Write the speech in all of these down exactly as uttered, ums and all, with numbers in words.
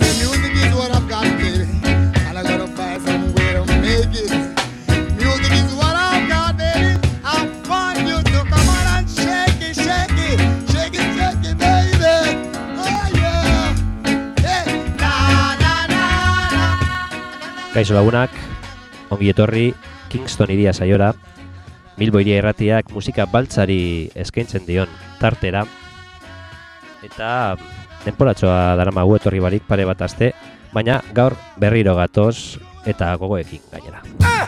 say music is what I've got, baby, and I gotta find some way to make it. Music is what I've got, baby. I want you to come on and shake it, shake it, shake it, shake it, baby. Oh yeah. Hey, na na na na. Kaixo lagunak, ongi etorri Kingston iria saiora. Bilbo Iria Irratiak musika baltzari eskaintzen dion tartera. Eta denporatxoa daramagu etorri barik pare bat aste, baina gaur berriro gatoz eta gogoekin gainera.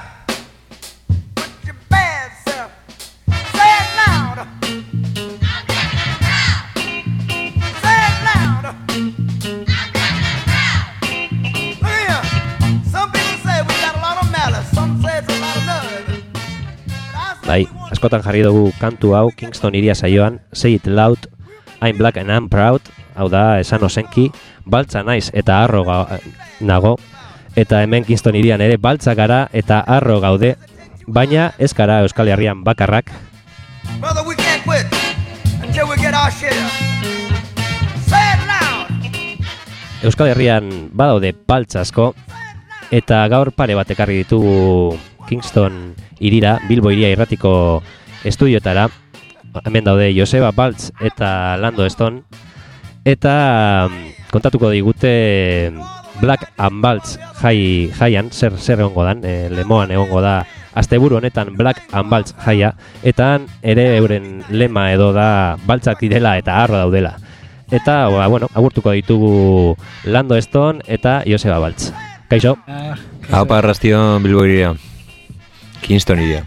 Bai, askotan jarri dugu kantu hau Kingston iria saioan, Say It Loud, I'm Black and I'm Proud, hau da, esan ozenki, baltza naiz eta harro ga, nago, eta hemen Kingston irian ere baltza gara eta harro gaude, baina ez gara Euskal Herrian bakarrak. Brother, we can't quit until we get our share. Say it loud. Euskal Herrian badaude baltza asko, eta gaur pare bat ekarri ditugu Kingston irira, Bilbo Iria Irratiko estudioetara. Hemen daude Joseba Baltz eta Lando Stone, eta kontatuko digute Black and Baltz jai, jaian, zer, zer egongo dan, e, Lemoan egongo da asteburu honetan Black and Baltz jaia, eta ere euren lema edo da baltzak direla eta harro daudela. Eta, ba, bueno, agurtuko ditugu Lando Stone eta Joseba Baltz. Kaixo? Haupa arrastion Bilbo Iria, Kingston iria.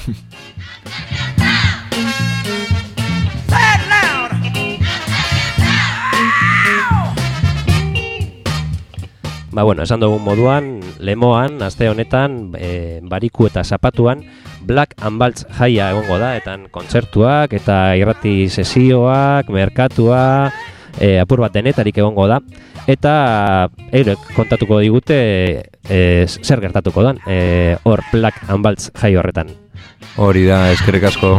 Ba, bueno, esan dugun moduan, Lemoan, aste honetan, e, bariku eta zapatuan, Black and Baltz jaia egongo da, eta kontzertuak, eta irrati sesioak, merkatua, e, apur bat denetarik egongo da, eta eurek kontatuko digute e, zer gertatuko dan, e, hor Black and Baltz jai horretan. Hori da, eskerrik asko.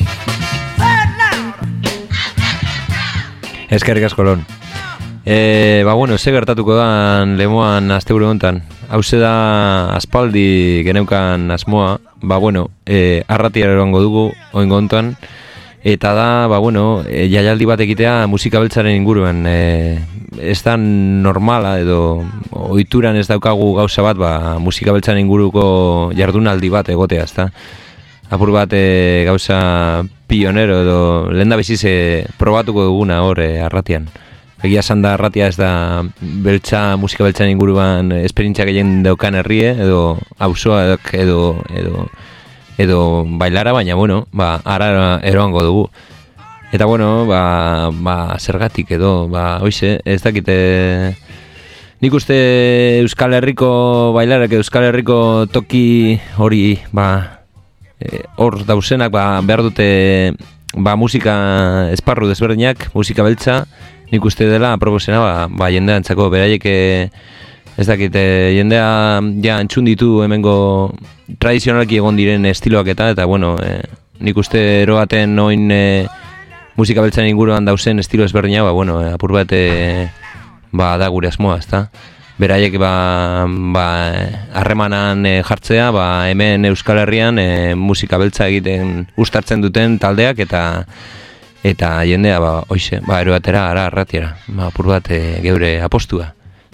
Eskerrik asko lon. E, ba bueno, ze gertatuko da Lemoan asteburu honetan. Hauze da aspaldi geneukan asmoa, ba bueno, e, arratiara erongo dugu oingo honetan, eta da, ba bueno, e, jaialdi bat egitea musika beltzaren inguruan. E, ez da normala edo ohituran ez daukagu gauza bat, ba musika beltzaren inguruko jardunaldi bat egotea, ezta. Apur bat e, gauza pionero edo lehendabiziz e, probatuko duguna hor e, arratian. Egia esan da arratia ez da beltza, musika beltzaren inguruan esperientzia gehien daukan herrie edo auzoa edo edo edo bailara, baina bueno, ba ara eroango dugu. Eta bueno, ba, ba zergatik edo, ba hoize, ez dakite. Nik uste Euskal Herriko bailarak edo Euskal Herriko toki hori, ba hor e, dausenak ba behar dute ba musika esparru desberdinak, musika beltza. Nik uste dela aproposena ba, ba jendeantzako beraiek ez dakit jendea ja entzun ditu hemengo tradizionalki egon diren estiloak eta eta bueno, e, nik uste eroaten oin e, musika beltzaren inguruan dausen estilo ezberdina, ba bueno, e, apur bat e, ba da gure asmoa, ezta. Beraiek ba ba harremanan e, jartzea, ba hemen Euskal Herrian e, musika beltza egiten uztartzen duten taldeak eta eta jendea ba hoize, ba eroatera ara arratiera. Ba apur bat e, geure apostua.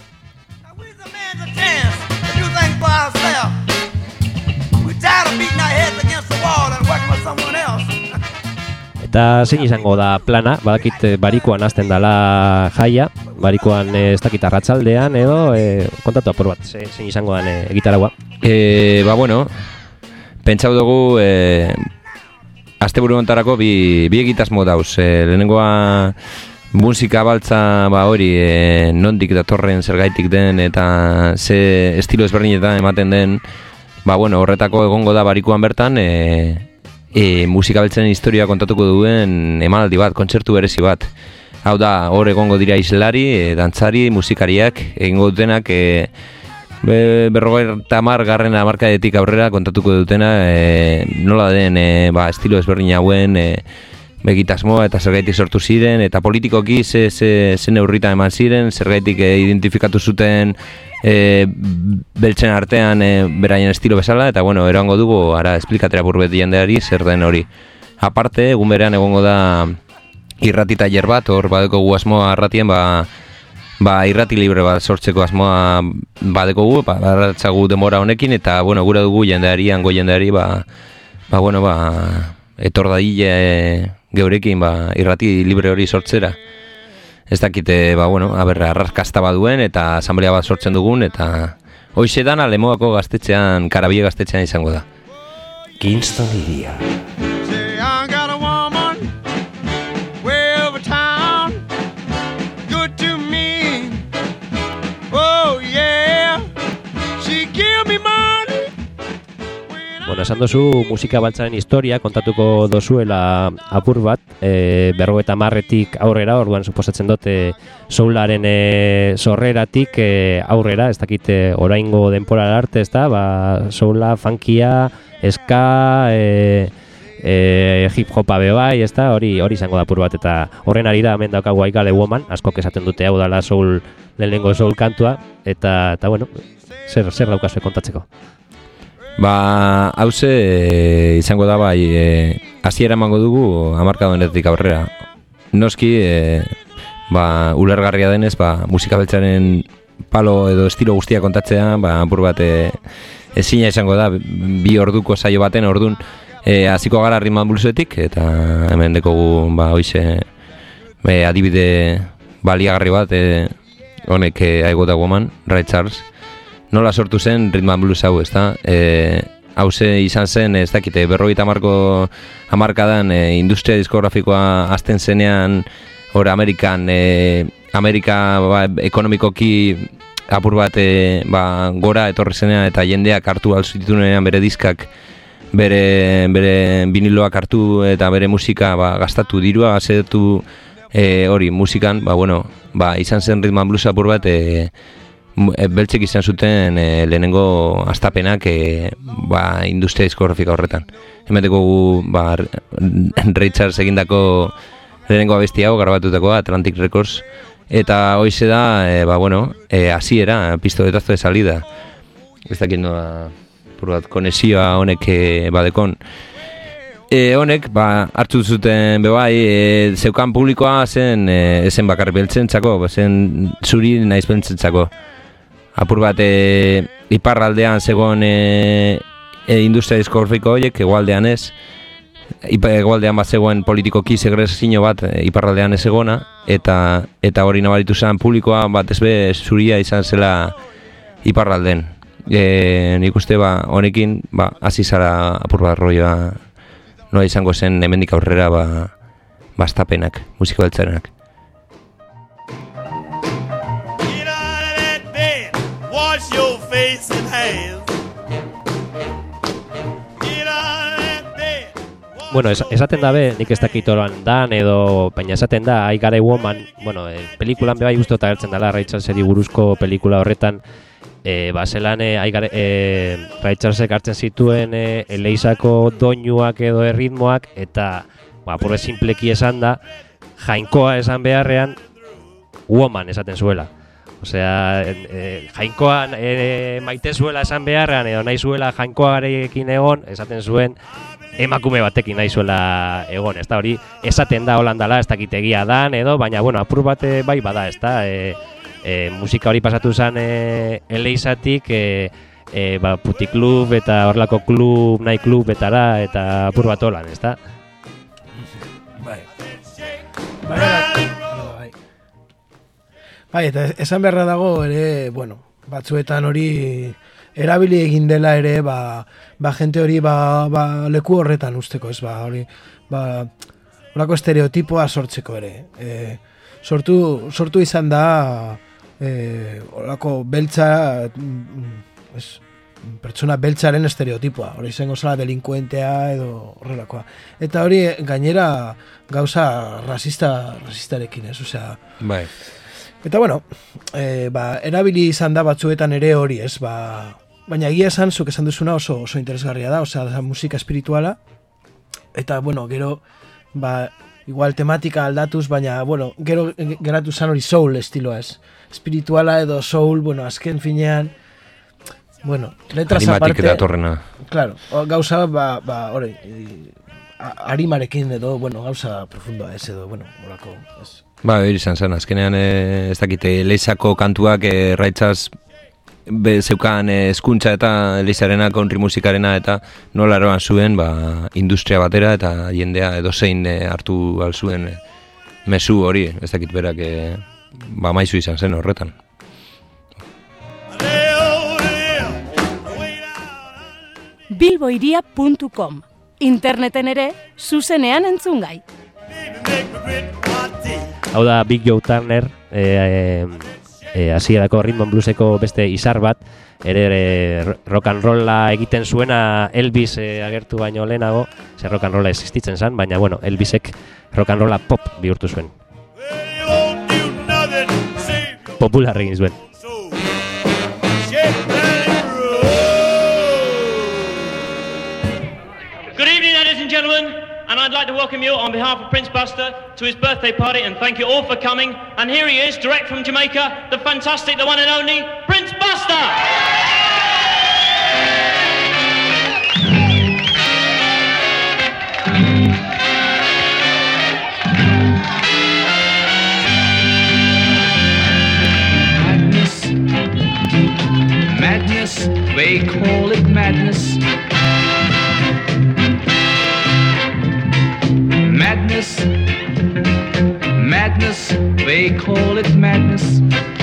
Eta zein izango da plana, badakit barikuan hasten dala jaia, barikuan ez dakit arratsaldean edo e, kontatu apur bat, zein izango dan e, egitaragua. E, ba bueno, pentsau dugu e, asteburu hontarako bi, bi egitasmo dauz. E, lehenengoa musika baltza ba hori e, nondik datorren zergaitik den eta ze estilo ezberdinetan ematen den, ba bueno, horretako egongo da barikuan bertan e, E, musika beltzen historia kontatuko duen emanaldi bat, kontzertu berezi bat. Hau da, hor egongo dira islari, e, dantzari, musikariak, egingo dutenak e, be, berrogeita hamar garren hamarkadetik aurrera kontatuko dutena e, nola den e, ba, estilo ezberdin hauen, e, begitasmoa eta zergaitik sortu ziren, eta politikoki ze, ze, ze neurrita eman ziren, zergaitik e, identifikatu zuten e, beltzen artean e, beraien estilo bezala, eta bueno, eroango dugu, ara, esplikatera burbet jendeari zer den hori. Aparte, egun berean egongo da irrati tailer bat, hor badekogu asmoa arratien, ba, ba irrati libre bat sortzeko asmoa badekogu, ba, baratzagu demora honekin, eta bueno, gura dugu jendeari, hango jendeari, ba, ba bueno, ba, etor dadile e, geurekin, ba, irrati libre hori sortzera. Ez dakite, ba, bueno, aber, arraskazta baduen eta asamblea bat sortzen dugun, eta hoxe dana Lemoako gaztetxean, Karabie gaztetxean izango da. Kingston iria. Say, I got a woman way over town, good to me. Oh yeah, she give me money. Bueno, esan dozu musika baltzaren historia kontatuko dozuela apur bat, e, berrogeita hamarretik aurrera, orduan suposatzen dute soularen e, sorreratik e, aurrera, ez dakite oraingo denpora arte, ez da, ba, soula, funkia, ska, e, e, hip hopa be bai, ez da, hori hori izango da apur bat, eta horren arira hemen daukagu I Got a Woman, askok esaten dute hau dela soul, lehenengo soul kantua, eta, eta bueno, zer, zer daukazue kontatzeko? Ba, hauze e, izango da bai, e, hasiera emango dugu hamarkadonetik aurrera. Noski, e, ba, ulergarria denez, ba, musika beltzaren palo edo estilo guztia kontatzea, ba, apur bat e, ezina izango da, bi orduko saio baten, ordun e, hasiko gara Rhythm and Bluesetik, eta hemen dekogu, ba, hoize, e, adibide baliagarri bat, e, honek e, I Got a Woman, Ray Charles. Nola sortu zen Rhythm and Blues hau, ezta? E, hauze izan zen, ez dakite, berrogeita hamarko hamarkadan e, industria diskografikoa hasten zenean, hor Amerikan, e, Amerika ba, ekonomikoki apur bat e, ba, gora etorri zenean eta jendeak hartu alzitunean bere diskak, bere, bere viniloak hartu eta bere musika ba, gastatu dirua, gazetu e, hori musikan, ba, bueno, ba, izan zen Rhythm and Blues apur bat, e, beltzek izan zuten e, lehenengo astapenak e, ba, industria diskografika horretan. Hemeteko gu ba, Ray Charles egindako lehenengo abesti hau grabatutakoa Atlantic Records, eta hoize da, e, ba, bueno, e, hasiera, pistoletazo de salida. Ez dakit noa, purbat, konexioa honek e, badekon. E, honek, ba, hartu zuten bebai, e, zeukan publikoa zen, e, zen bakar beltzentzako, zen zuri naiz beltzentzako. Apur bat e, iparraldean zegoen e, e, industria diskografiko horiek, egualdean ez. Egualdean bat zegoen politikoki segregazio bat e, iparraldean ez egona, eta eta hori nabaritu zen publikoa bat ezbe zuria izan zela iparralden. E, nik uste ba, honekin ba, hasi zara apur bat roioa noa izango zen hemendik aurrera ba, bastapenak, musika beltzarenak. Wash your face and hands. Bueno, es, esaten da be, nik ez dakit oran dan edo, baina esaten da I Got a Woman, bueno, e, pelikulan bebai uste eta gertzen dela Ray Charleseri buruzko pelikula horretan, e, ba, zelan e, e, Ray Charlesek hartzen zituen e, eleizako doinuak edo erritmoak, eta, ba, porre simpleki esan da, jainkoa esan beharrean, woman esaten zuela. Osea, e, jainkoan e, maite zuela esan beharrean, edo nahi zuela jainkoarekin egon, esaten zuen emakume batekin nahi zuela egon, ez da hori, esaten da holandala, ez dakit egia dan, edo, baina, bueno, apur bate bai bada, ez da, e, e, musika hori pasatu zen e, eleizatik, e, e, ba, putiklub eta horlako klub, nahi klub betara, eta apur bat holan, ez da? Bai. Bai, bai, eta esan beharra dago ere, bueno, batzuetan hori erabili egin dela ere, ba, ba jente hori ba, ba leku horretan usteko, ez ba, hori, ba, horako estereotipoa sortzeko ere. E, sortu, sortu izan da, e, horako beltza, ez, pertsona beltzaren estereotipoa, hori izango zela delinkuentea edo horrelakoa. Eta hori gainera gauza rasista, rasistarekin, ez, osea... Bai. Eta bueno, e, ba, erabili izan da batzuetan ere hori, ez, ba, baina egia esan, zuk esan duzuna oso, oso interesgarria da, osea, da musika espirituala, eta, bueno, gero, ba, igual tematika aldatuz, baina, bueno, gero geratu zan hori soul estiloa ez. Espirituala edo soul, bueno, azken finean, bueno, letras Animatik aparte... datorrena. Claro, gauza, ba, ba, hori, arimarekin edo, bueno, gauza profundoa ez edo, bueno, horako, ez. Ba, hori izan zen, azkenean e, ez dakite, Leizako kantuak e, raitzaz be, zeukan eskuntza eta Leizarena country musikarena eta nola eroan zuen ba, industria batera eta jendea edozein e, hartu alzuen e, mezu hori, ez dakit berak e, ba, maizu izan zen horretan. bilboiria puntu com Interneten ere, zuzenean entzungai. Hau da Big Joe Turner, hasierako e, e, rhythm and blueseko beste izar bat, ere, ere rock and rolla egiten zuena Elvis e, agertu baino lehenago, ze rock and rolla existitzen zen, baina bueno, Elvisek rock and rolla pop bihurtu zuen. Popular egin zuen. Good evening, ladies and gentlemen, and I'd like to welcome you on behalf of Prince Buster to his birthday party, and thank you all for coming. And here he is, direct from Jamaica, the fantastic, the one and only Prince Buster! Madness, they call it madness. Madness, madness, they call it madness.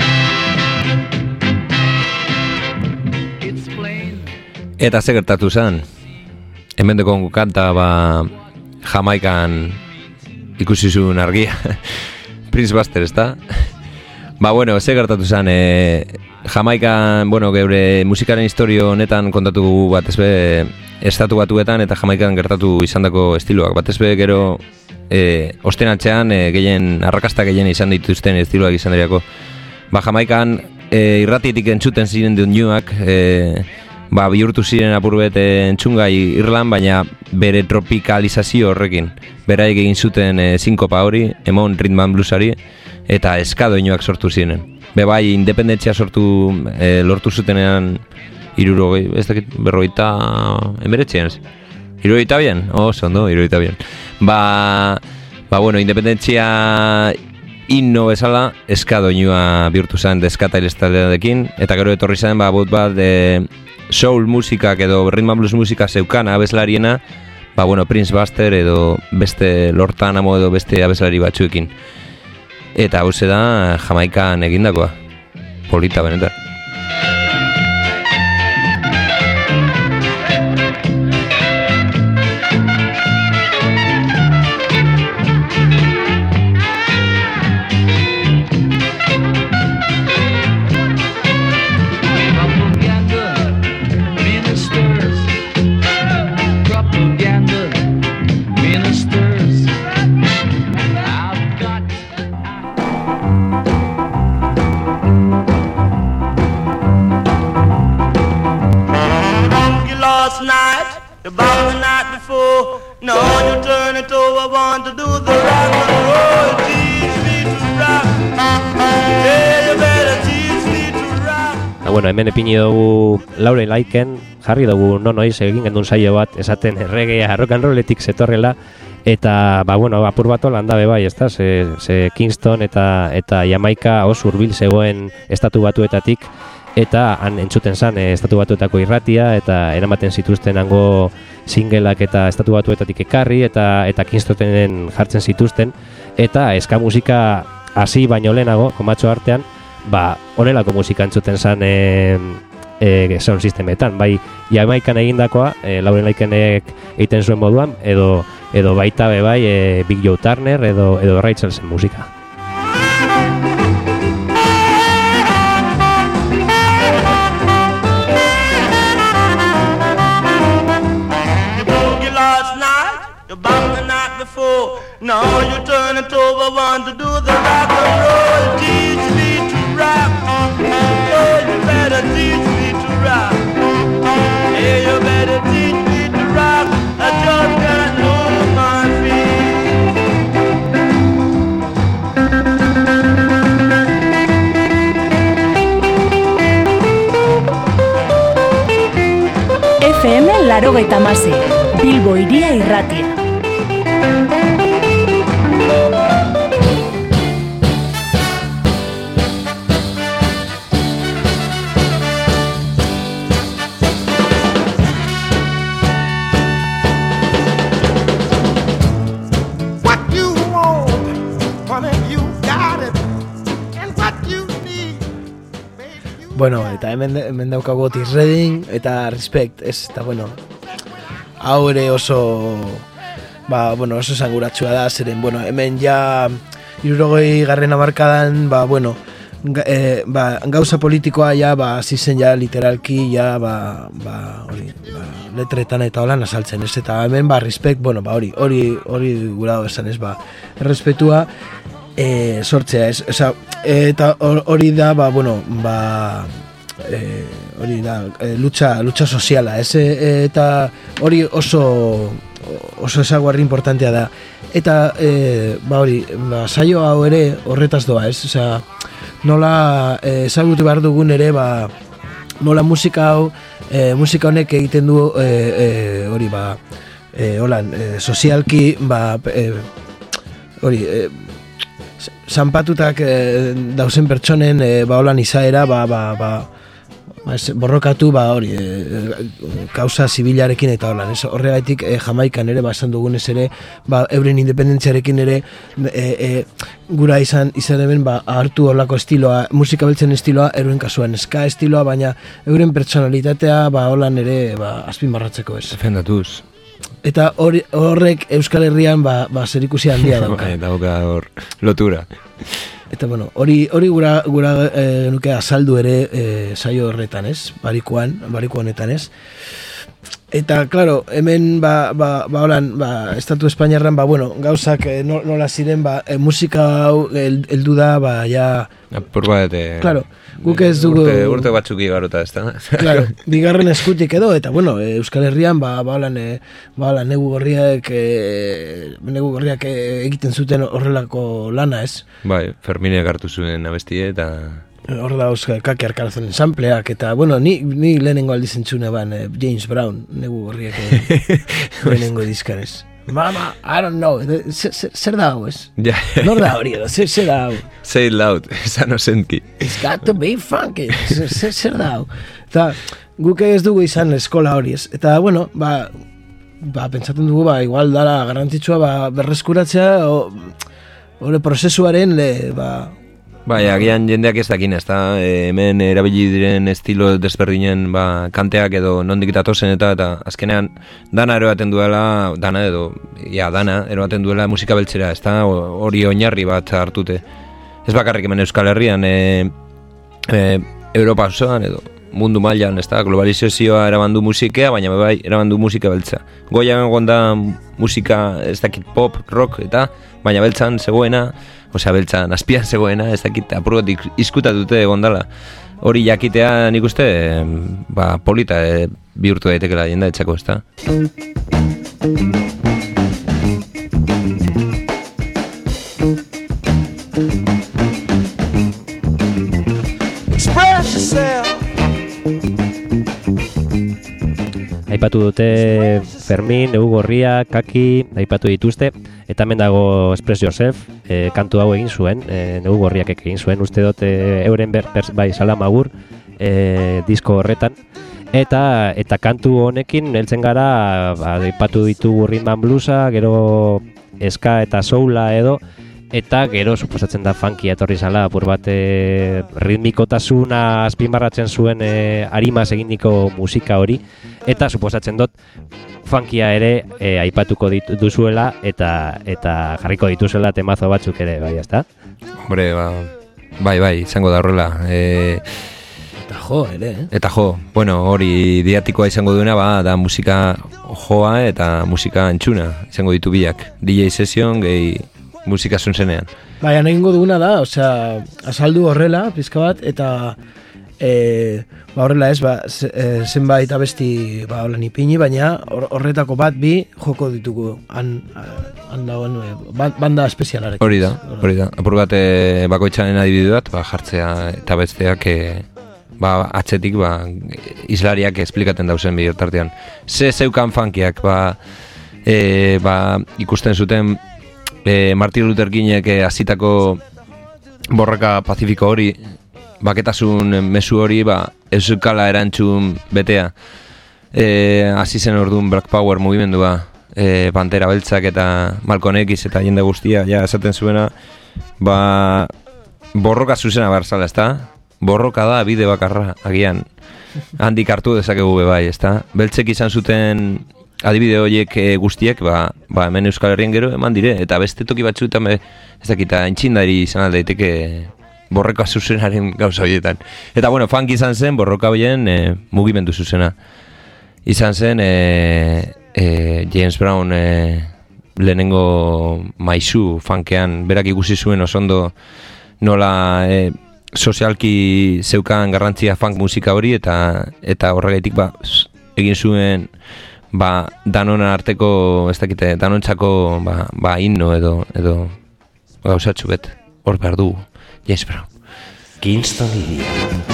It's plain. Eta ze gertatu zen, hemen dekon kanta ba, Jamaikan ikusi zuen argia, Prince Buster, ez da? Ba, bueno, ze gertatu zen, e, Jamaikan, bueno, geure musikaren historio honetan kontatu bat ezbe estatu batuetan eta Jamaikan gertatu izandako estiloak. Bat ezbe gero e, ostenatzean e, gehien, arrakasta gehien izan dituzten estiloak izan diriako. Ba, Jamaikan e, irratietik entzuten ziren duinuak, e, ba, bihurtu ziren apurbet entzungai Irlan, baina bere tropikalizazio horrekin. Beraik egin zuten e, sinkopa hori, emon rhythm and bluesari, eta eska doinuak sortu ziren. Be bai, independentzia sortu e, lortu zutenean irurogei, ez dakit, berrogeita emberetzean ez? Irurogeita bien? Oso, ondo, irurogeita bien. Ba, ba, bueno, independentzia inno bezala eska doinua bihurtu zen deskata ilestaldearekin, eta gero etorri zen, ba, bot bat, e, soul musikak edo rhythm and blues musika zeukan abeslariena, ba, bueno, Prince Buster edo beste Lortan Amo edo beste abeslari batzuekin. Eta hau da Jamaikan egindakoa. Polita benetan. About the night before, now you turn it over, want to do the rock and roll. Teach me to rock, yeah, you better teach me to rock. Ah, bueno, hemen epini dugu Laure Laiken, jarri dugu no noiz egin gendun saio bat esaten erregea rock and rolletik zetorrela, eta ba bueno, apur bat holanda be bai, ezta? Ze, ze Kingston eta eta Jamaika oso hurbil zegoen estatu batuetatik, eta han entzuten zan e, estatu batuetako irratia eta eramaten zituzten hango singleak eta estatu batuetatik ekarri eta eta Kingstonen jartzen zituzten, eta eska musika hasi baino lehenago komatxo artean ba honelako musika entzuten zan e, e, sound systemetan, bai Jamaikan egindakoa e, Lauren Laikenek egiten zuen moduan edo edo baita be bai e, Big Joe Turner edo edo Ray Charlesen musika. About the night before, now you turn it over, want to do the rock and roll. Teach me to rock, oh, you better teach me to rock. Hey, you better teach me to rock, I just can't move my feet. laurogeita hamasei, Bilbo Hiria Irratia. Bueno, eta hemen, hemen daukagu Otis Redding eta Respect, ez, eta bueno, hau ere oso, ba, bueno, oso esanguratsua da, zeren, bueno, hemen ja, hirurogei garren hamarkadan, ba, bueno, ga, e, ba, gauza politikoa ja, ba, hasi zen ja, literalki, ja, ba, ba, hori, ba, letretan eta holan azaltzen, ez, eta hemen, ba, Respect, bueno, ba, hori, hori, hori gura esan, ez, ba, errespetua, E, sortzea, ez, oza, eta hori da, ba, bueno, ba, e, hori da, e, lucha, lucha soziala, ez, e, eta hori oso, oso ezaguarri importantea da, eta, e, ba, hori, ba, saio hau ere horretaz doa, ez, oza, nola e, ezagutu behar dugun ere, ba, nola musika hau, e, musika honek egiten du, e, e, hori, ba, e, holan, e, sozialki, ba, e, hori, e, zanpatutak e, dauzen pertsonen e, ba holan izaera ba, ba, ba, ba, borrokatu ba hori e, kausa zibilarekin eta holan, ez horregaitik e, Jamaikan ere ba esan dugunez ere ba euren independentziarekin ere e, e, gura izan izan hemen ba hartu horlako estiloa, musika beltzen estiloa euren kasuan ska estiloa, baina euren pertsonalitatea ba holan ere ba azpimarratzeko, ez. Defendatuz. Eta hori, horrek Euskal Herrian ba, ba zerikusi handia dauka. Bai, dauka hor lotura. Eta bueno, hori hori gura gura e, nuke azaldu ere e, saio horretan, ez? Barikuan, bariku honetan, ez? Eta claro, hemen ba ba ba holan, ba Estatu Espainiarran ba bueno, gauzak e, nola ziren ba e, musika hau heldu da ba ja apurba de Claro, guk ez dugu urte, urte batzuk igarota, ezta? Claro, bigarren eskutik edo eta bueno, e, Euskal Herrian ba ba holan e, ba holan negu gorriak e, negu gorriak e, egiten zuten horrelako lana, ez? Bai, Ferminek hartu zuen abestie eta hor da Euskal Kaki Arkarazonen sampleak eta bueno, ni ni lehenengo aldiz entzune ban eh, James Brown negu gorriak eh, lehenengo diskan, ez. Mama, I don't know. Zer da hau, ez? Ja. Nor da hori edo, zer da hau? Say it loud, esan ozenki. It's got to be funky. Zer da hau? Eta guk ez dugu izan eskola hori, ez? Eta, bueno, ba, ba pentsatzen dugu, ba, igual dara garrantzitsua, ba, berreskuratzea, o, hori prozesuaren, le, ba, Bai, agian jendeak ez dakin, ez da, e, hemen erabili diren estilo desberdinen ba, kanteak edo nondik datozen eta eta azkenean dana eroaten duela, dana edo, ja, dana eroaten duela musika beltzera, ez da, hori oinarri bat hartute. Ez bakarrik hemen Euskal Herrian, e, e, Europa osoan edo mundu mailan, ez da, globalizazioa erabandu musikea, baina bai erabandu musika beltza. Goian egon da musika, ez dakit pop, rock, eta baina beltzan zegoena, osea beltzan azpian zegoena, ez dakit apurgotik izkutatute egon dala. Hori jakitea nik uste, ba, polita e, bihurtu daitekela jenda etxako, ez da. Express yourself. Aipatu dute Fermin, Negu Gorria, Kaki, aipatu dituzte, eta hemen dago Express Yourself, e, kantu hau egin zuen, e, Negu Gorriak egin zuen, uste dut e, euren ber, ber, bai Salamagur e, disko horretan, eta eta kantu honekin heltzen gara, ba, aipatu ditugu rhythm and bluesa, gero ska eta soula edo, eta gero suposatzen da funky etorri zala, apur bat e, ritmikotasuna azpimarratzen zuen e, arimaz egindiko musika hori, eta suposatzen dut funkia ere e, aipatuko ditu, duzuela eta eta jarriko dituzuela temazo batzuk ere, bai, ezta? Hombre, ba, bai, bai, izango da horrela. E, eta jo, ere, eh? Eta jo, bueno, hori diatikoa izango duena, ba, da musika joa eta musika entzuna, izango ditu biak. D J session, gehi musika zuntzenean. Baina egingo duguna da, osea, azaldu horrela, pizka bat, eta e, ba horrela ez, ba, ze, e, zenbait abesti ba, holan ipini, baina horretako bat bi joko ditugu, han, han dagoen banda espezialarekin. Hori da, hori da. Apur bat e, bakoitzaren adibidu bat, ba, jartzea eta besteak e, ba, atzetik, ba, islariak esplikaten dauzen bidertartean. Ze zeukan funkiak, ba, e, ba, ikusten zuten e, Martin Luther Kingek hasitako borroka pazifiko hori, baketasun mezu hori, ba, euskala erantzun betea. E, hasi zen orduan Black Power mugimendua, e, Pantera Beltzak eta Malcolm X eta jende guztia, ja, esaten zuena, ba, borroka zuzena barzala, ezta? Borroka da bide bakarra, agian, handik hartu dezakegu be bai, ezta? Beltzek izan zuten adibide horiek e, guztiek, ba, ba, hemen Euskal Herrian gero eman dire, eta beste toki batzuetan, ez dakita, entzindari izan aldaiteke borroka zuzenaren gauza horietan. Eta, bueno, funk izan zen, borroka horien e, mugimendu zuzena. Izan zen, e, e, James Brown e, lehenengo maizu funkean, berak ikusi zuen osondo nola e, sozialki zeukan garrantzia funk musika hori, eta eta horregatik ba, egin zuen ba, danonan arteko, ez dakite, danontzako ba, ba himno edo, edo gauzatxu bet, hor behar du, James Brown. Kingston Iria.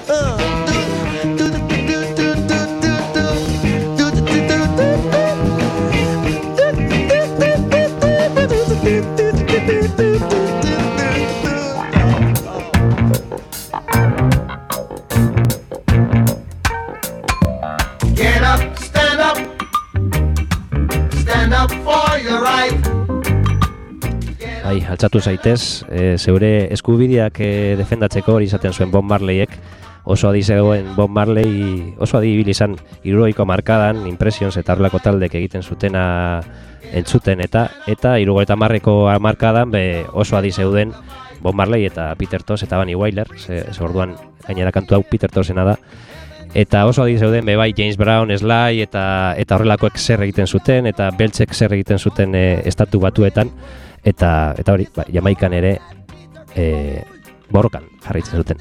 Bai, altzatu zaitez, e, zeure eskubideak e, defendatzeko hori izaten zuen Bob Marleyek, oso adi zegoen Bob Marley, oso adi ibili izan hirurogeiko markadan, Impressions eta horrelako taldek egiten zutena entzuten, eta eta hirurogeita hamarreko markadan be, oso adi zeuden Bob Marley eta Peter Tosh eta Bunny Wailer, ze, ze orduan gainera kantu hau Peter Toshena da, eta oso adi zeuden be bai James Brown, Sly eta eta horrelakoek zer egiten zuten, eta beltzek zer egiten zuten e, estatu batuetan, eta eta hori, ba, Jamaikan ere e, borrokan jarraitzen zuten.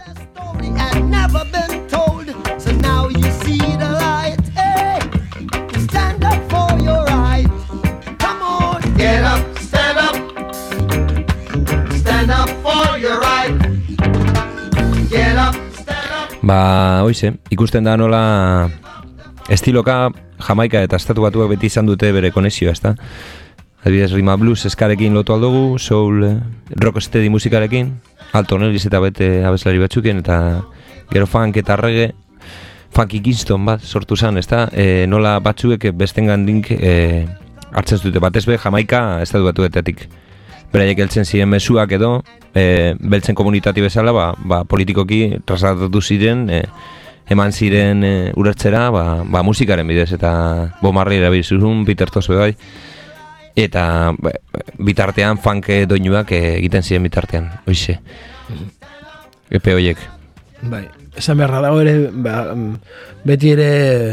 Ba, hoize, ikusten da nola estiloka Jamaika eta estatu batuak beti izan dute bere konexioa, ezta? Adibidez, rima blues eskarekin lotu aldugu, soul, eh, rocksteady musikarekin, Alton Ellis eta bete abeslari batzukien, eta gero funk eta reggae, Funky Kingston bat sortu zen, ezta? E, nola batzuek bestengan dink e, hartzen dute, batez be Jamaika estatu batuetatik. Beraiek heltzen ziren mezuak edo, e, beltzen komunitati bezala, ba, ba, politikoki trasladatu ziren, e, eman ziren e, ulertzera, ba, ba, musikaren bidez, eta Bob Marley erabiltzun, Peter Tosh bai, eta ba, bitartean funk doinuak egiten ziren bitartean, hoize. Epe horiek. Bai, esan beharra dago ere, ba, beti ere,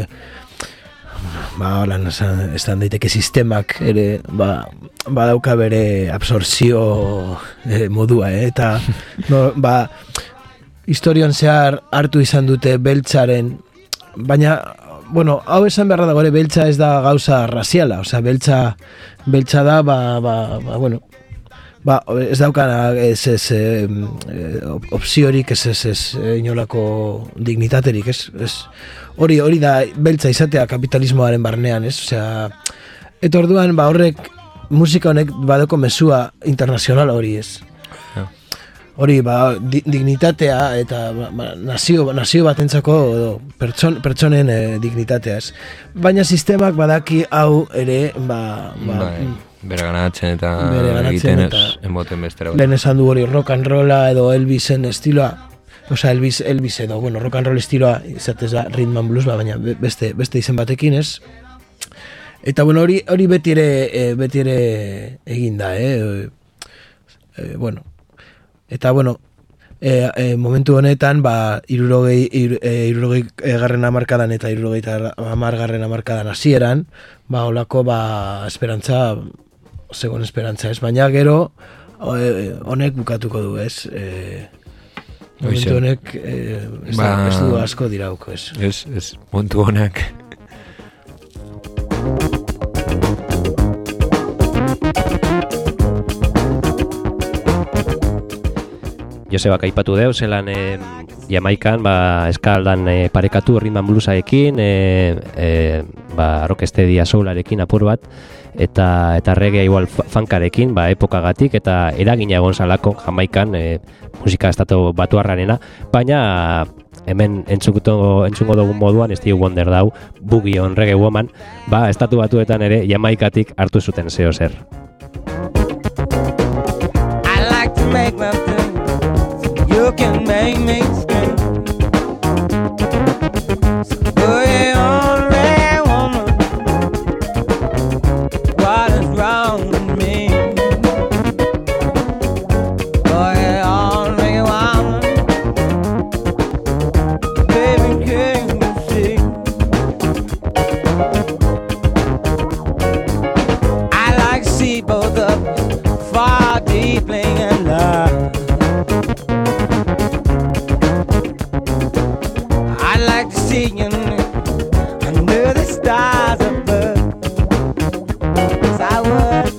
ba, hola, esan daiteke sistemak ere, ba, badauka bere absortzio eh, modua, eh? Eta no, ba, historion zehar hartu izan dute beltzaren, baina, bueno, hau esan beharra dago ere, beltza ez da gauza raziala, osea, beltza, beltza da, ba, ba, ba, bueno, ba, ez daukana, ez, ez, eh, opziorik, ez, ez, ez, inolako dignitaterik, ez, ez, hori, hori da, beltza izatea kapitalismoaren barnean, ez, osea, eta orduan, ba, horrek, musika honek badeko mezua internazional hori, ez. Hori, ba, di, dignitatea eta ba, nazio, nazio batentzako edo, pertson, pertsonen e, dignitatea, ez. Baina sistemak badaki hau ere, ba, ba, bai, bere ganatzen eta bere egiten eta ez, enboten bestera. Lehen esan du hori rock and rolla edo Elvisen estiloa, osea, Elvis, Elvis edo, bueno, rock and roll estiloa, izatez da rhythm and blues, ba, baina beste, beste izen batekin, ez. Eta bueno, hori hori beti ere e, beti ere egin da, eh? E, bueno. Eta bueno, e, e, momentu honetan ba hirurogei hirurogei garren hamarkadan eta hirurogeita hamar garren hamarkadan hasieran, ba holako ba esperantza, segon esperantza ez, baina gero e, honek bukatuko du, ez? E, momentu honek e, ez, ba, ez du asko dirauko, ez? Ez, ez, momentu honek. Josebak aipatu deu, zelan e, Jamaikan, ba, eskaldan e, parekatu rhythm and bluesarekin, e, e, ba, rocksteady soularekin apur bat, eta eta reggae igual funkarekin, ba, epokagatik, eta eragina egon zalako Jamaikan, e, musika estatu batuarrarena, baina hemen entzuko, entzungo dugun moduan, Stevie Wonder dau, Boogie on Reggae Woman, ba, estatu batuetan ere Jamaikatik hartu zuten zeo zer. I like to make love to you, you can make me scream. Boogie on Reggae Woman, what is wrong with me? Boogie on Reggae Woman, baby, can you see? I like to see both of you far deeply in love. I like to see you under the stars above. Yes, I would.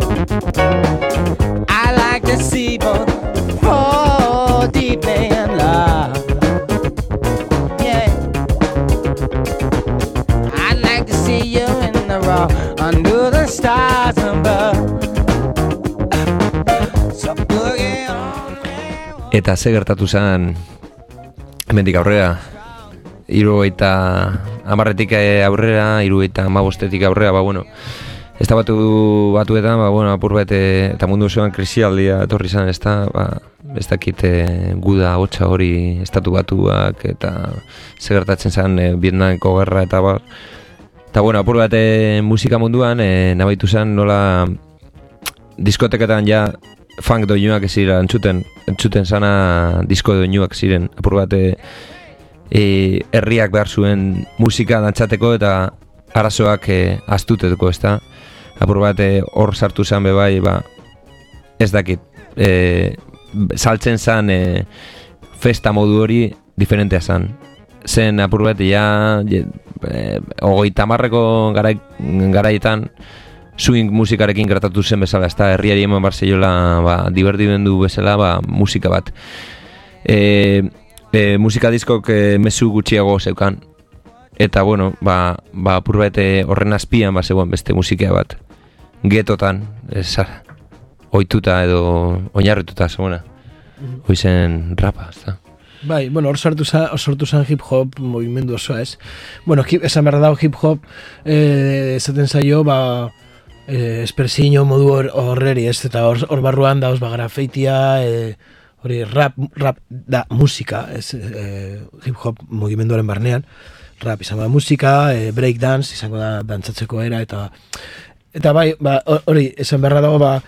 I like to see both fall deeply in love. Yeah. I'd like to see you in the raw under the stars above. So boogie on. Eta ze gertatu zen hemendik aurrera, hirurogeita hamarretik aurrera, hirurogeita hamabostetik aurrera, ba bueno, ez da batu batuetan, ba bueno, apur bat eta mundu osoan krisialdia etorri zen, ez da, ba, ez dakit guda hotza hori estatu batuak, eta ze gertatzen zen e, Vietnameko gerra, eta bar. Eta bueno, apur bat e, musika munduan, e, nabaitu zen nola diskoteketan ja funk doinuak ziren entzuten, entzuten sana disko doinuak ziren, apur bat e, e, herriak behar zuen musika dantzateko eta arazoak e, astuteko, ezta? Apur bat hor e, sartu zen bebai, ba, ez dakit, e, saltzen zen e, festa modu hori diferentea zen. Zen apur bat, ja, e, hogeita hamarreko garai, garaietan, swing musikarekin gertatu zen bezala, ez da, herriari eman barzeiola, ba, divertimendu bezala, ba, musika bat. E, e, musika diskok e, mezu gutxiago zeukan, eta, bueno, ba, ba purbete horren azpian, ba, zegoen beste musika bat, getotan, ez, oituta edo oinarrituta, zegoena, hoizen rapa, ez da. Bai, bueno, hor sortu zen, sortu zen hip-hop movimendu osoa, ez? Bueno, hip, esan behar dago hip-hop, eh, esaten zaio, ba, eh, espresinio modu horreri, ez? Eta hor, hor barruan dauz, ba, grafeitia, eh, hori rap, rap da musika, ez? Eh, hip-hop mugimenduaren barnean, rap izango da musika, eh, breakdance izango da dantzatzeko era, eta eta bai, ba, hori, esan beharra dago, ba,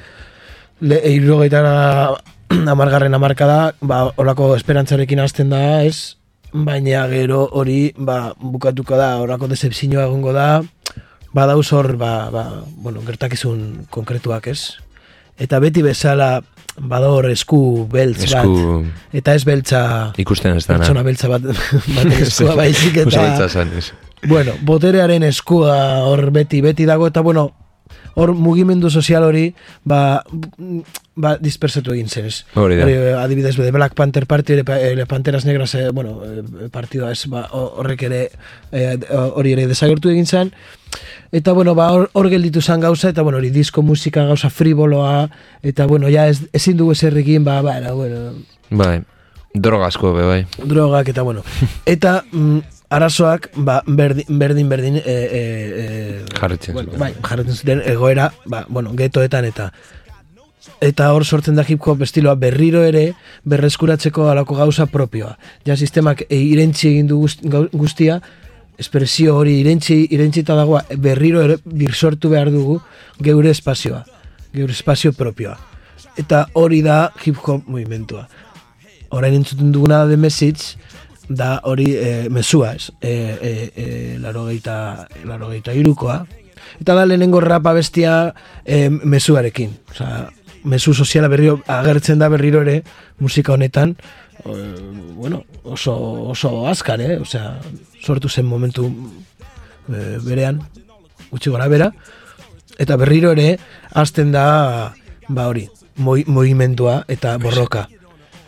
hirurogeita hamargarren hamarkada, ba, horako esperantzarekin hasten da, ez? Baina gero hori, ba, bukatuko da, horako decepzioa egongo da, ba, dauz hor, ba, ba, bueno, gertakizun konkretuak, ez? Eta beti bezala, bador esku beltz esku... bat, eta ez beltza ikusten ez dana. Pertsona beltza bat, bat eskua baizik, eta bueno, boterearen eskua hor beti, beti dago, eta bueno, hor mugimendu sozial hori, ba, ba dispersatu egin zen, ez? Hori da. Adibidez, de Black Panther Party, ele Panteras Negras, eh, bueno, eh, partidua ez, ba, horrek ere, eh, hori ere desagertu egin zen, eta, bueno, ba, hor, hor gelditu zen gauza, eta, bueno, hori disko musika gauza friboloa, eta, bueno, ja, ez, ezin dugu eserrekin, ba, ba, era, bueno... Bai, droga asko, be, bai. Drogak, eta, bueno, eta... Mm, arazoak, ba, berdin, berdin, berdin, e, e, e, jarretzen bueno, bai, jarretzen zuten egoera, ba, bueno, getoetan eta eta hor sortzen da hip-hop estiloa berriro ere berreskuratzeko alako gauza propioa. Ja sistemak e, irentzi egin du guztia, espresio hori irentzi, irentzita dagoa, berriro ere birsortu behar dugu geure espazioa, geure espazio propioa. Eta hori da hip-hop movimentua. Orain entzuten duguna da The Message, da hori e, mesua, ez? E, e, e, laro geita, laro geita irukoa. Eta da lehenengo rapa bestia e, mesuarekin. Osa, mesu soziala berriro agertzen da berriro ere musika honetan. E, bueno, oso, oso azkar, eh? Osea, sortu zen momentu e, berean, gutxi gora bera. Eta berriro ere hasten da, ba hori, moi, movimendua eta borroka.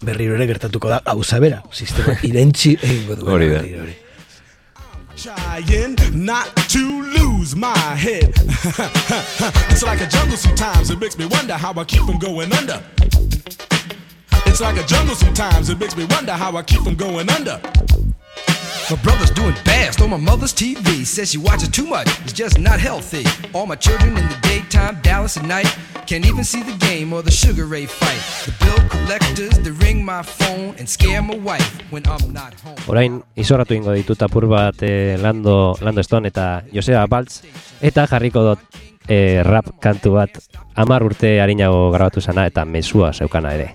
berriro ere gertatuko da gauza bera, sistema irentzi egingo du. Hori da. Trying not to lose my head. It's like a jungle sometimes, it makes me wonder how I keep from going under. It's like a jungle sometimes, it makes me wonder how I keep from going under. My brother's doing fast on my mother's T V. Says she watches too much, it's just not healthy. All my children in the daytime, Dallas at night. Can't even see the game or the Sugar Ray fight. The bill collectors, they ring my phone and scare my wife when I'm not home. Orain, izorratu ingo ditut apur bat eh, Lando, Lando Stone eta Joseba Baltz. Eta jarriko dut eh, rap kantu bat hamar urte arinago grabatu zana eta mezua zeukana ere.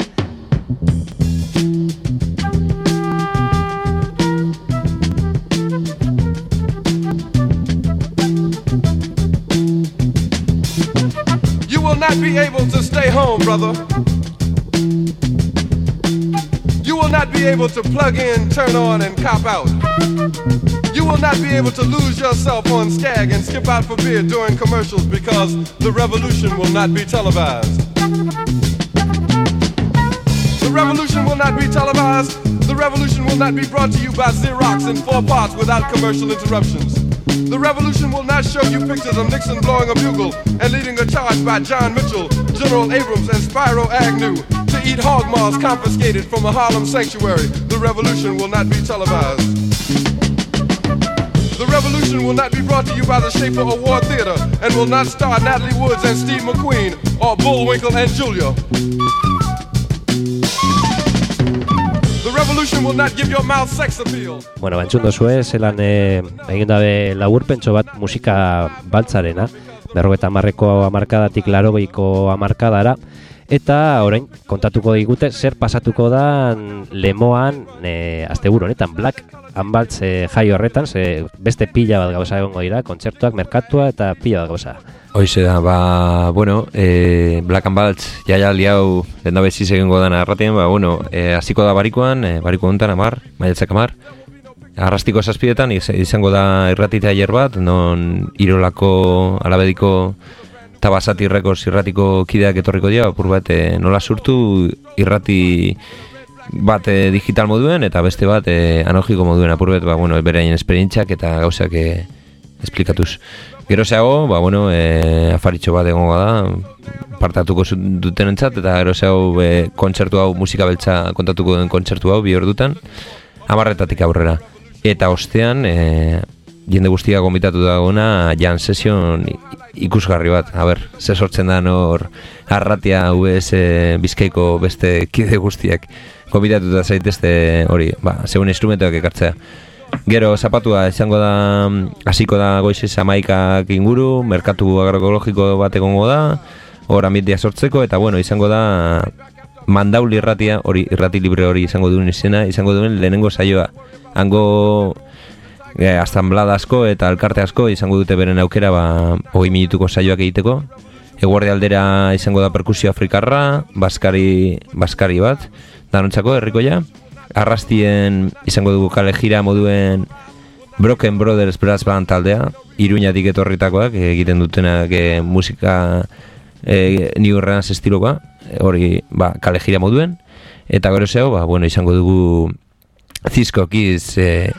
You will not be able to stay home, brother. You will not be able to plug in, turn on, and cop out. You will not be able to lose yourself on Skag and skip out for beer during commercials because the revolution will not be televised. The revolution will not be televised. The revolution will not be brought to you by Xerox in four parts without commercial interruptions. The revolution will not show you pictures of Nixon blowing a bugle and leading a charge by John Mitchell, General Abrams, and Spyro Agnew to eat hog maws confiscated from a Harlem sanctuary. The revolution will not be televised. The revolution will not be brought to you by the Schaefer Award Theater and will not star Natalie Woods and Steve McQueen or Bullwinkle and Julia. The revolution will not give your mouth sex appeal. Bueno, entzun dozue, zelan eh, egin dabe laburpentso bat musika baltzarena, berrogeta hamarreko hamarkadatik larogeiko hamarkadara, eta orain kontatuko digute zer pasatuko da Lemoan eh, asteburu honetan Black and Baltz eh, jai horretan, ze beste pila bat gauza egongo dira, kontzertuak, merkatua eta pila bat gauza. Hoize da, ba, bueno, eh, Black and Baltz jaialdi hau lendabeziz egingo dana erratien, ba, bueno, eh, hasiko da barikoan, eh, bariko hontan amar, maiatzak amar, arrastiko zazpidetan izango da irrati tailer bat, non Irolako, Alabediko eta Basati Records irratiko kideak etorriko dira, apur bat eh, nola surtu irrati bat eh, digital moduen eta beste bat eh, analogiko moduen, apur bat, ba, bueno, beraien esperientziak eta gauzak eh, esplikatuz. Gero zeago, ba, bueno, e, afaritxo bat egongo da, partatuko dutenentzat, eta gero zeago e, kontzertu hau, musika beltza kontatuko den kontzertu hau, bi ordutan, hamarretatik aurrera. Eta ostean, e, jende guztia gomitatu dagoena, jam session ikusgarri bat. A ber, ze sortzen da hor Arratia U S Bizkaiko beste kide guztiak gomitatuta zaitezte hori, ba, zeuen instrumentoak ekartzea. Gero zapatua izango da, hasiko da goizez hamaikak inguru, merkatu agroekologiko bat egongo da, hor ambientia sortzeko, eta bueno, izango da Mandauli irratia, hori irrati libre hori izango duen izena, izango duen lehenengo saioa. Hango e, asamblada asko eta alkarte asko izango dute beren aukera, ba, hogei minutuko saioak egiteko. Eguardi aldera izango da perkusio afrikarra, baskari, baskari bat, danontzako herrikoia. Arrastien izango dugu kale jira moduen Broken Brothers Brass Band taldea, Iruñatik etorritakoak egiten dutenak e, musika e, New Orleans estilokoa, hori ba, kale jira moduen, eta gero zeo, ba, bueno, izango dugu Cisco Kids e,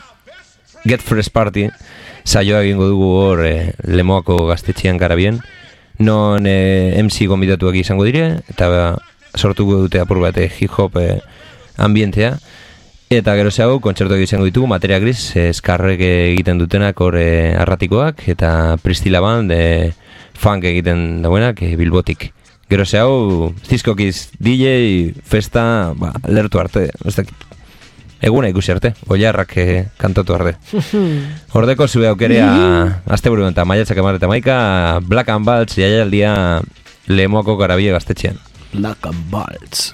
Get Fresh Party saioa egingo dugu hor e, Lemoako gaztetxean garabien, non e, M C gonbidatuak izango dire, eta ba, sortuko dute apur bat e, hip hop e, ambientea. Eta gero zeago, kontzertuak izango ditugu, Materia Gris, eskarrek egiten dutenak hor e, arratikoak, eta Pristila Band, e, funk egiten dauenak, e, Bilbotik. Gero zeago, Cisco Kids D J, festa, ba, lertu arte, ez dakit. Eguna ikusi arte, oilarrak e, kantatu arte. Hordeko zube aukerea, asteburu eta maiatzak hamar eta hamaika, Black and Baltz jaialdia Lemoako garabie gaztetxean. Black and Baltz.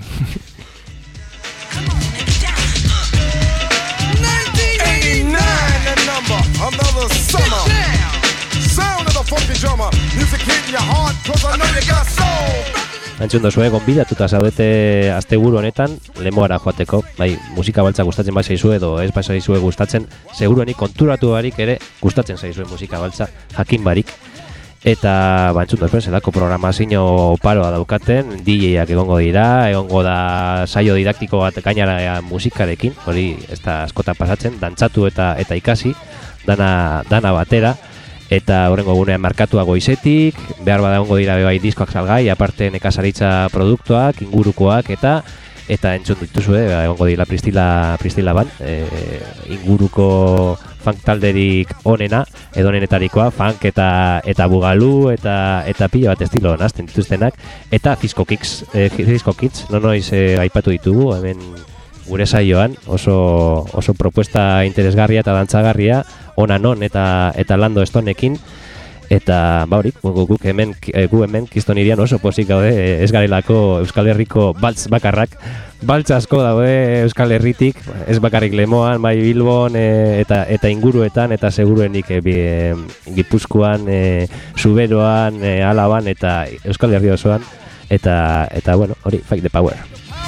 Another summer. Sound of the funky drummer. Music hitting your heart, cause I know you got soul. Entzun dozue, gonbidatuta zaudete asteburu honetan Lemoara joateko. Bai, musika baltza gustatzen bai zaizue edo ez bai zaizue gustatzen, seguruenik konturatu barik ere gustatzen zaizue musika baltza, jakin barik. Eta bantzut dut, zelako programazio paroa daukaten, D J-ak egongo dira, egongo da saio didaktiko bat gainara musikarekin, hori ez da askota pasatzen, dantzatu eta eta ikasi, dana, dana batera, eta horrengo gunean markatua goizetik, behar bada egongo dira bai diskoak salgai, aparte nekazaritza produktuak, ingurukoak eta eta entzun dituzue, egongo dira Pristila, Pristila ban, e, inguruko funk talderik onena, edo onenetarikoa, funk eta eta bugalu eta eta pila bat estilo nazten dituztenak, eta Disco Kicks, e, Disco Kids, no noiz e, aipatu ditugu, hemen gure saioan, oso oso propuesta interesgarria eta dantzagarria, ona non eta eta Lando Stoneekin. Eta ba hori, guk hemen, gu hemen kiston irian oso pozik gaude, ez garelako Euskal Herriko baltz bakarrak. Baltz asko daude Euskal Herritik, ez bakarrik Lemoan, bai Bilbon e, eta eta inguruetan, eta seguruenik e, e, Gipuzkoan, e, Zuberoan, e, Alaban eta Euskal Herri osoan. Eta, eta bueno, hori, fight the power.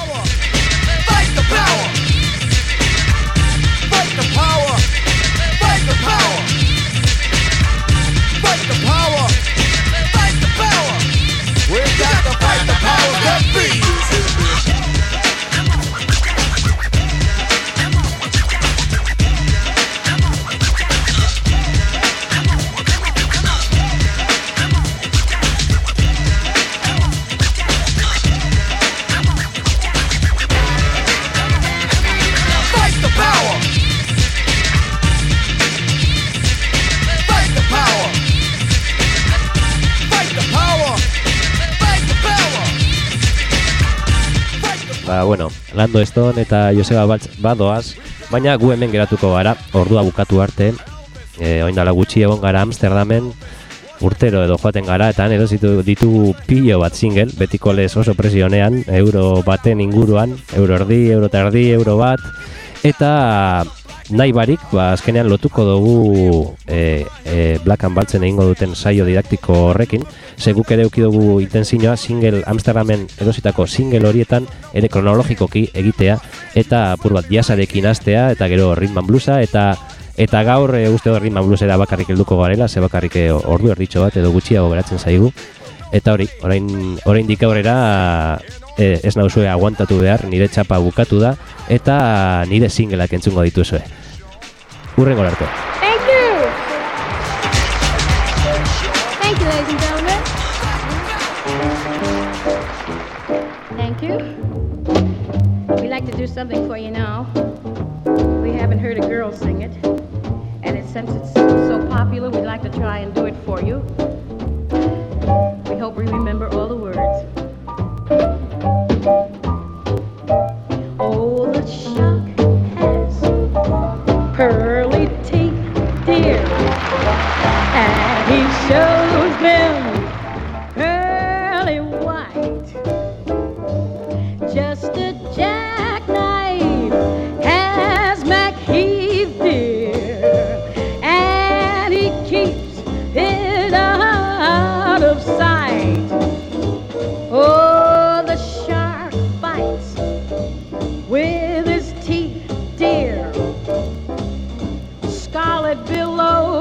Ba, bueno, Lando Stone eta Joseba Baltz badoaz, baina gu hemen geratuko gara, ordua bukatu arte, e, oindala gutxi egon gara Amsterdamen, urtero edo joaten gara, eta edo zitu ditugu pilo bat single, betiko lez oso presionean, euro baten inguruan, euro erdi, euro tardi, euro bat, eta nahi barik, ba, azkenean lotuko dugu e, e, Black and Baltzen egingo duten saio didaktiko horrekin, seguk ere uki dugu intenzioa single Amsterdamen edozitako single horietan ere kronologikoki egitea eta apur bat jazzarekin hastea eta gero rhythm and bluesa eta eta gaur e, uste dut rhythm and bluesera bakarrik helduko garela, ze bakarrik e, ordu erditxo bat edo gutxiago geratzen zaigu eta hori, orain oraindik aurrera e, ez nauzue aguantatu behar, nire txapa bukatu da eta nire singleak entzungo dituzue. Hurrengo arte. Thank you. Thank you, ladies and gentlemen. Thank you. We'd like to do something for you now. We haven't heard a girl sing it, and it, since it's so popular, we'd like to try and do it for you. We hope we remember all the words. Oh, the shark has pearly teeth, dear, and he shows them pearly white. Just a jackknife has McHeath, dear, and he keeps it out of sight. Oh, the shark bites with his teeth, dear. Scarlet billows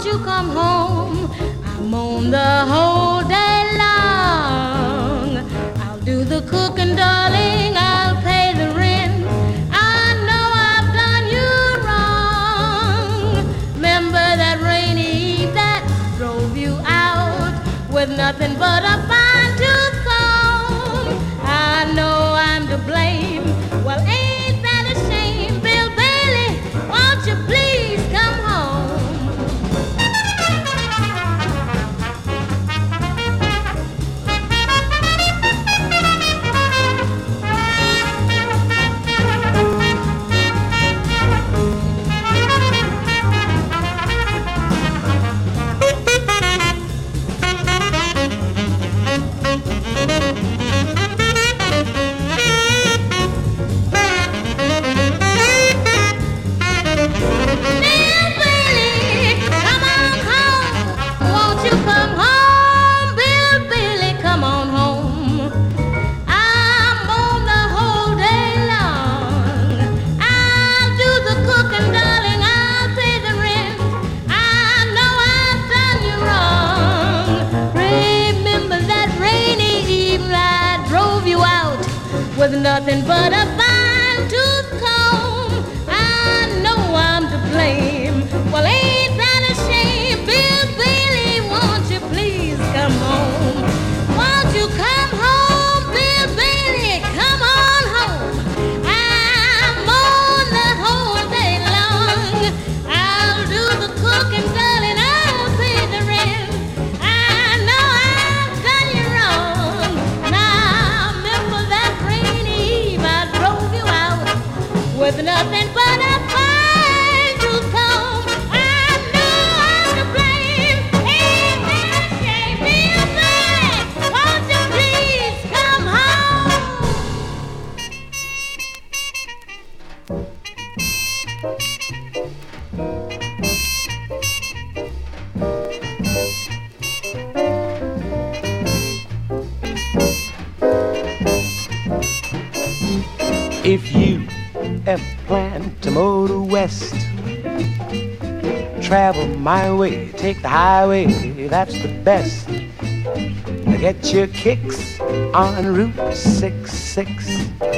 you come home? I'm on the whole day long. I'll do the cooking, darling, I'll pay the rent. I know I've done you wrong. Remember that rainy eve that drove you out with nothing but a fine tooth comb. I know I'm to blame. Well, ain't that a shame? Bill Bailey, won't you please come home? With nothing but a fine tooth comb, I know I'm to blame. Well, ain't that a shame? Bill Bailey, won't you please come home? Won't you come home, Bill Bailey? Come on home. I'm on the whole day long. I'll do the cooking, darling, I'll pay the rent. I know I've done you wrong. Now remember that with nothing but a fine tooth comb. I know I'm to blame. Ain't that a shame? Bill Bailey, won't you please come home? If you ever plan to motor west, travel my way, take the highway, that's the best. Get your kicks on Route sixty-six.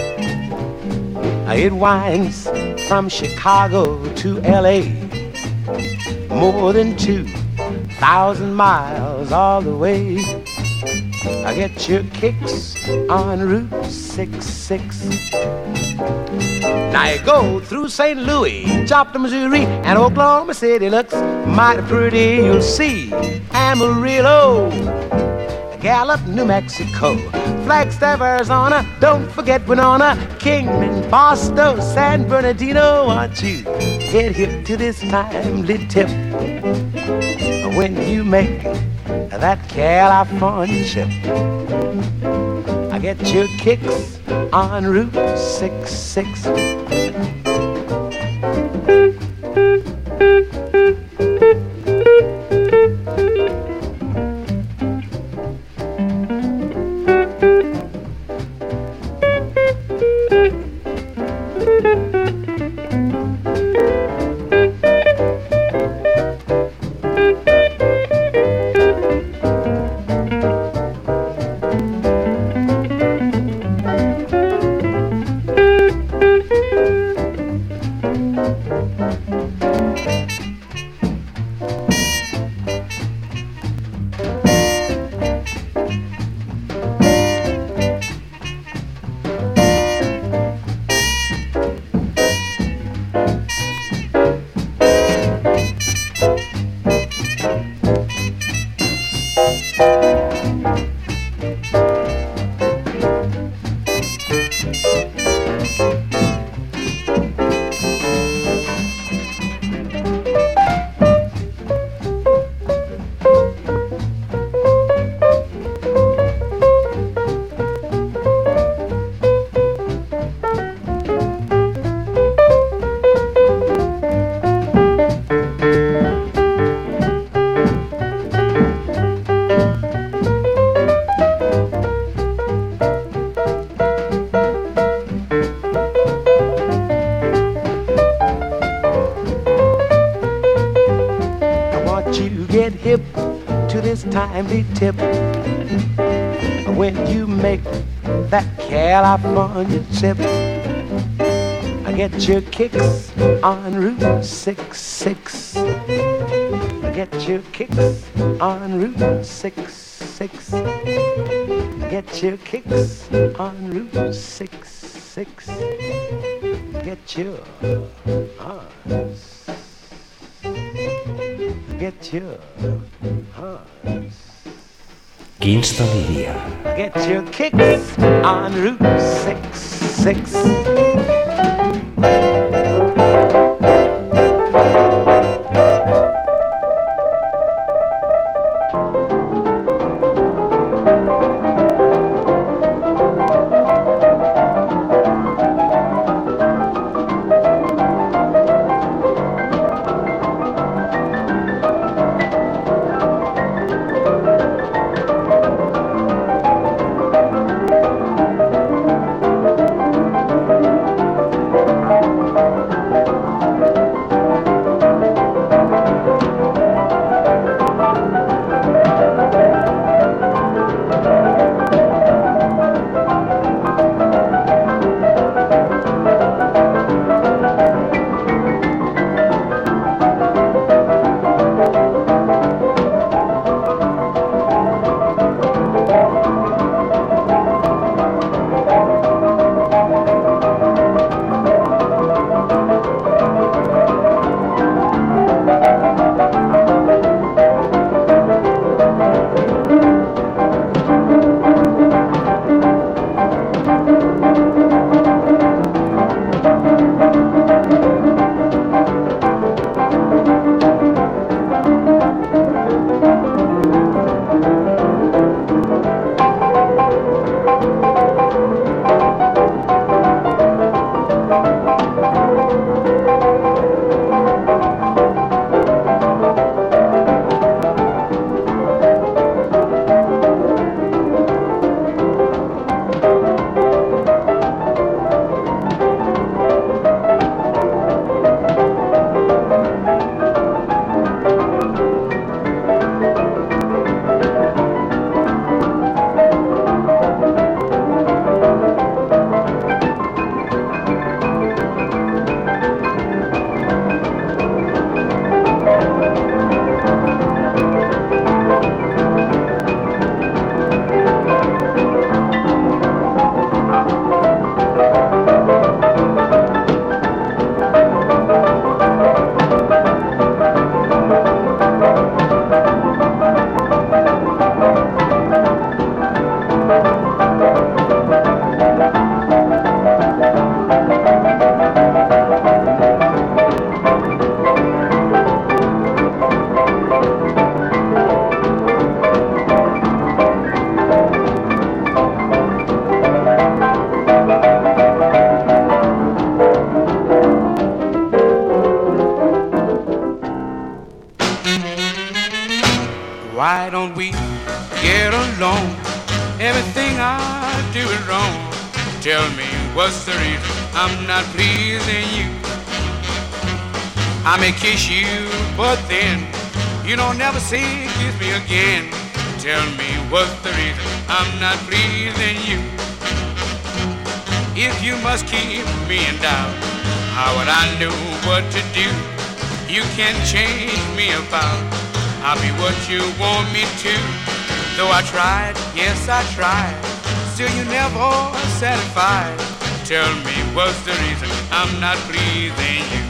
It winds from Chicago to L A, more than two thousand miles all the way. Get your kicks on Route sixty-six. Now you go through Saint Louis, Joplin, Missouri, and Oklahoma City looks mighty pretty, you'll see. Amarillo, Gallup, New Mexico, Flagstaff, Arizona, don't forget Winona, Kingman, Boston, San Bernardino. Want you get hip to this timely tip when you make that California trip. I get your kicks on Route sixty-six. Don't you get hip to this timely tip when you make that California trip. Get your kicks on Route six six. Get your kicks on Route six six. Get your kicks on Route six six. Get your hearts. Get your hearts. Kingston Iria. Get your kicks on Route six six. Why don't we get along? Everything I do is wrong. Tell me what's the reason I'm not pleasing you? I may kiss you, but then you don't never say kiss me again. Tell me what's the reason I'm not pleasing you? If you must keep me in doubt, how would I know what to do? You can change me about, I'll be what you want me to. Though I tried, yes I tried, still you never satisfied. Tell me what's the reason I'm not pleasing you?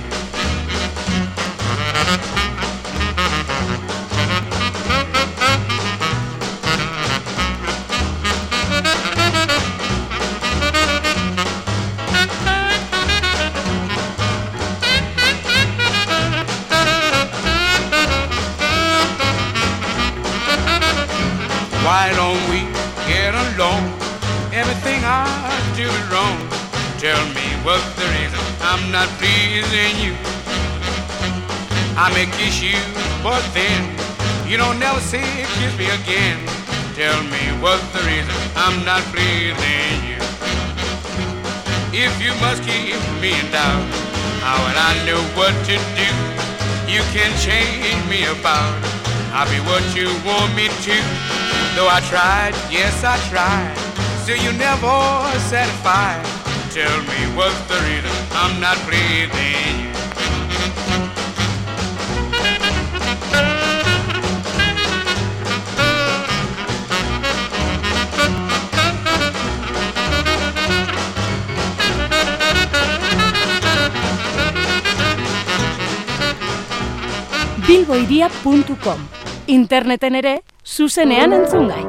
Why don't we get along? Everything I do is wrong. Tell me what's the reason I'm not pleasing you? I may kiss you, but then you don't never say kiss me again. Tell me what's the reason I'm not pleasing you? If you must keep me in doubt, how would I know what to do? you can change me about. I'll be what you want me to. Though I tried, yes I tried, still you never satisfied. Tell me what's the reason I'm not breathing. bilboiria puntu com. Interneten ere, zuzenean entzungai.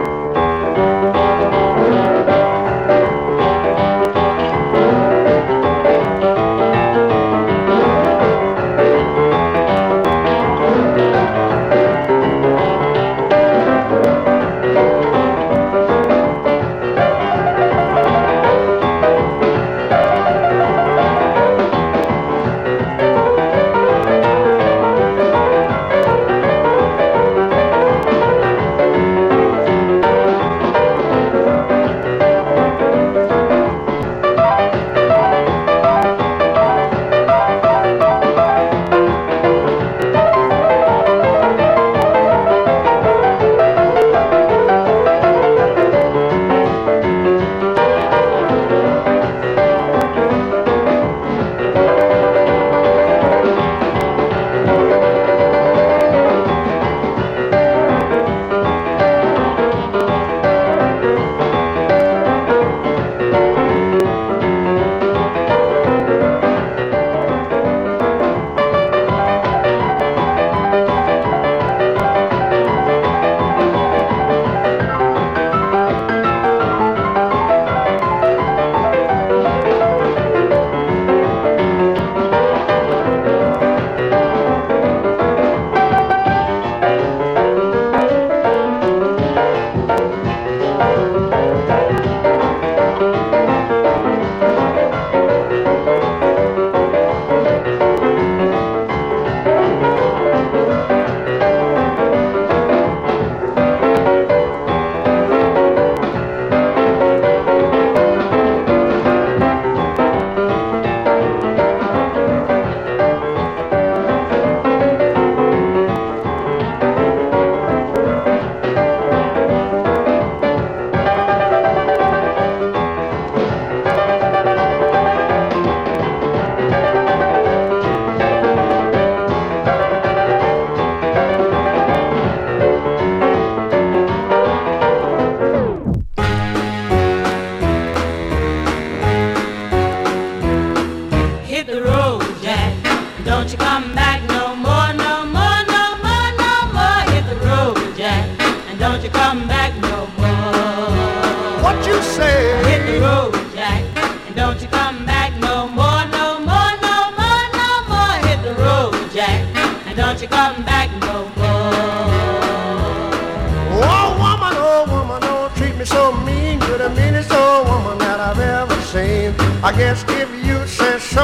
I guess if you say so,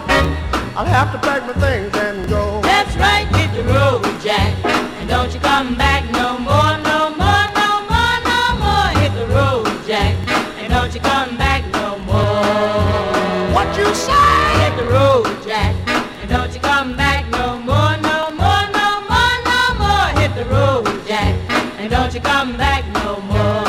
I'll have to pack my things and go. That's right, hit the road, Jack, and don't you come back no more, no more, no more, no more. Hit the road, Jack, and don't you come back no more. What you say? Hit the road, Jack, and don't you come back no more, no more, no more, no more. Hit the road, Jack, and don't you come back no more.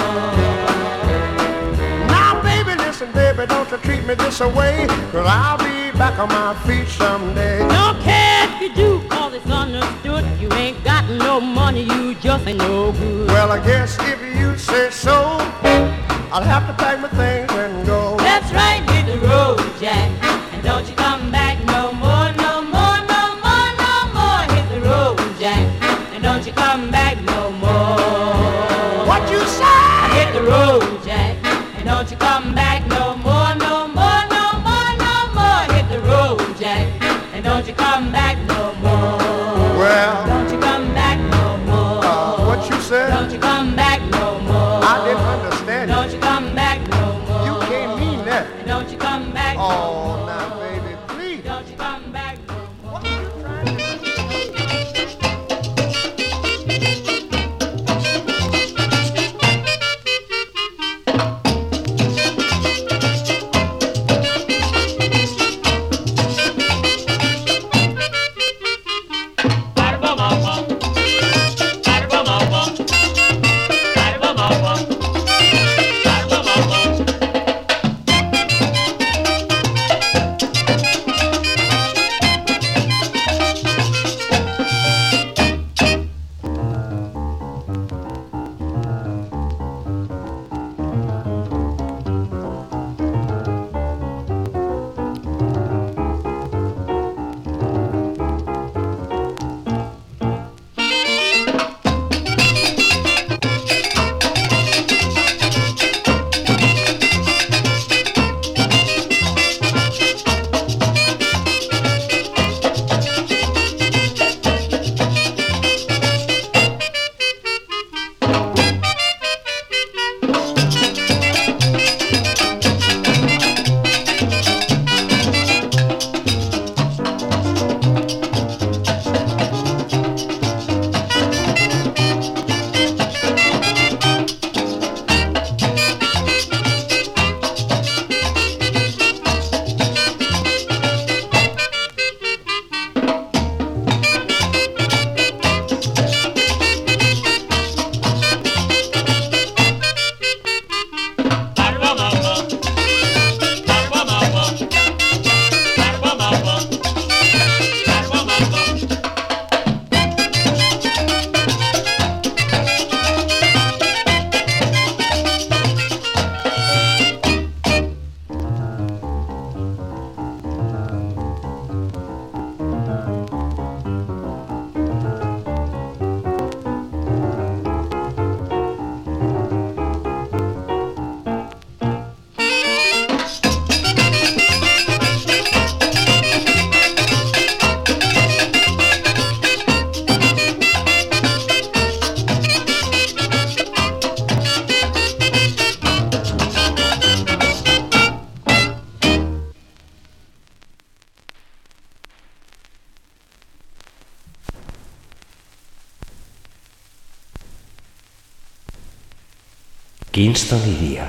Now, baby, listen, baby, don't you treat me this away, 'cause I'll be back on my feet someday. Don't care if you do, 'cause it's understood. You ain't got no money, you just ain't no good. Well, I guess if you say so, I'll have to pack my things and go. That's right, hit the road, Jack, and don't you come back no more, no more, no more, no more. Hit the road, Jack, and don't you come back no more. What you say? Hit the road, Jack, and don't you come back no more, no more, no more, no more. Hit the road, Jack, and don't you come back no more. Well, don't you come back no more. Uh, what you said? Don't you come back no more. I didn't understand. Don't you come back no more. You can't mean that. Don't you come back no more. Oh, now, baby, please. Don't you come back no more. What are you trying to do? Kingston iria.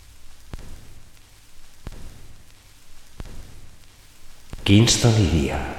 Kingston iria.